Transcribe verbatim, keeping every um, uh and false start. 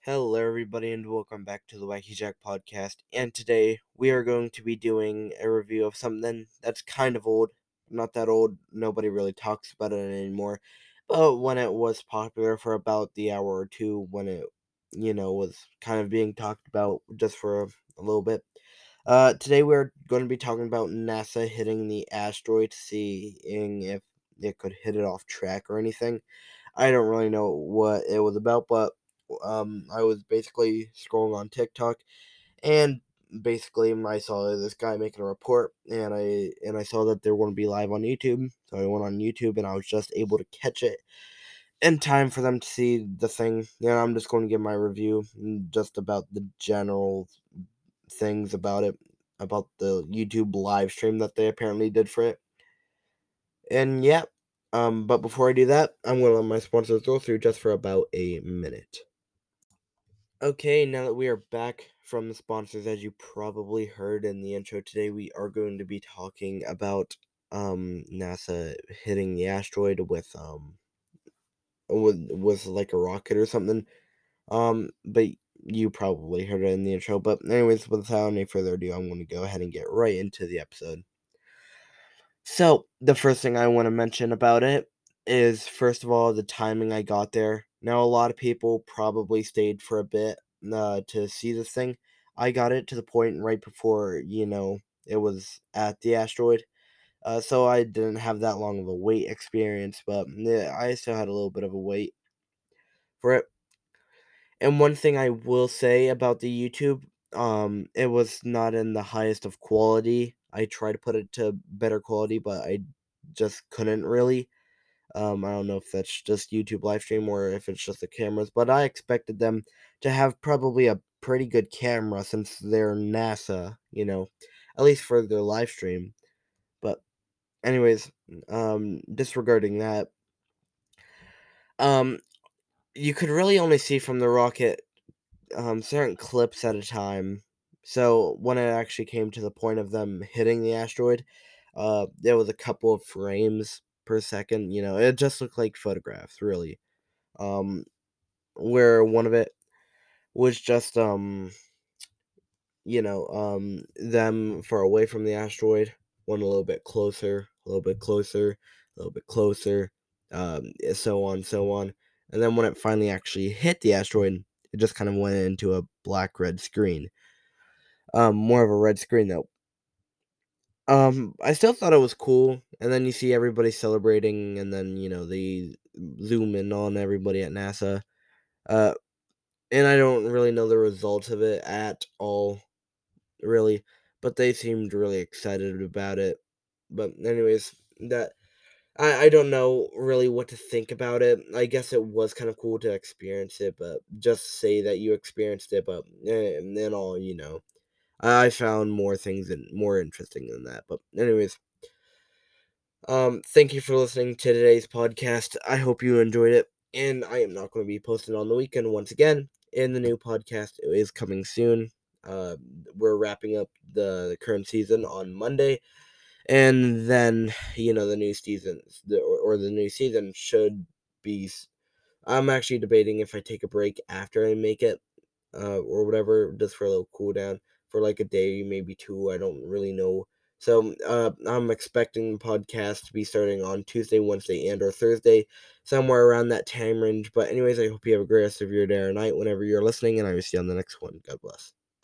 Hello, everybody, and welcome back to the Wacky Jack podcast. And today we are going to be doing a review of something that's kind of old. Not that old, nobody really talks about it anymore. But when it was popular for about the hour or two, when it, you know, was kind of being talked about just for a, a little bit. Uh, today we're going to be talking about NASA hitting the asteroid, seeing if it could hit it off track or anything. I don't really know what it was about, but um, I was basically scrolling on TikTok, and basically I saw this guy making a report, and I and I saw that they were going to be live on YouTube, so I went on YouTube, and I was just able to catch it in time for them to see the thing. Yeah, I'm just going to give my review mm, just about the general things about it, about the YouTube live stream that they apparently did for it. And yeah, um, but before I do that, I'm going to let my sponsors go through just for about a minute. Okay, now that we are back from the sponsors, as you probably heard in the intro today, we are going to be talking about um NASA hitting the asteroid with um with with like a rocket or something. Um, but you probably heard it in the intro. But anyways, without any further ado, I'm going to go ahead and get right into the episode. So, the first thing I want to mention about it is, first of all, the timing I got there. Now, a lot of people probably stayed for a bit uh, to see this thing. I got it to the point right before, you know, it was at the asteroid. Uh, so I didn't have that long of a wait experience, but yeah, I still had a little bit of a wait for it. And one thing I will say about the YouTube, um, it was not in the highest of quality. I tried to put it to better quality, but I just couldn't really. Um, I don't know if that's just YouTube live stream or if it's just the cameras, but I expected them to have probably a pretty good camera since they're NASA, you know, at least for their live stream. But anyways, um, disregarding that, um, you could really only see from the rocket um, certain clips at a time. So when it actually came to the point of them hitting the asteroid, uh, there was a couple of frames per second. You know, it just looked like photographs, really. Um, where one of it was just um, you know, um, them far away from the asteroid, one a little bit closer, a little bit closer, a little bit closer, um, so on, so on. And then when it finally actually hit the asteroid, it just kind of went into a black red screen. Um, more of a red screen though. Um, I still thought it was cool, and then you see everybody celebrating, and then you know they zoom in on everybody at NASA. Uh, and I don't really know the results of it at all, really, but they seemed really excited about it. But anyways, that I I don't know really what to think about it. I guess it was kind of cool to experience it, but just say that you experienced it, but eh, and then all you know. I found more things and more interesting than that. But anyways, um, thank you for listening to today's podcast. I hope you enjoyed it, and I am not going to be posting on the weekend once again. And the new podcast is coming soon. Uh, we're wrapping up the, the current season on Monday, and then you know the new season, the, or, or the new season should be. I'm actually debating if I take a break after I make it, uh, or whatever, just for a little cool down for like a day, maybe two. I don't really know. So uh, I'm expecting the podcast to be starting on Tuesday, Wednesday, and or Thursday, somewhere around that time range. But anyways, I hope you have a great rest of your day or night whenever you're listening, and I will see you on the next one. God bless.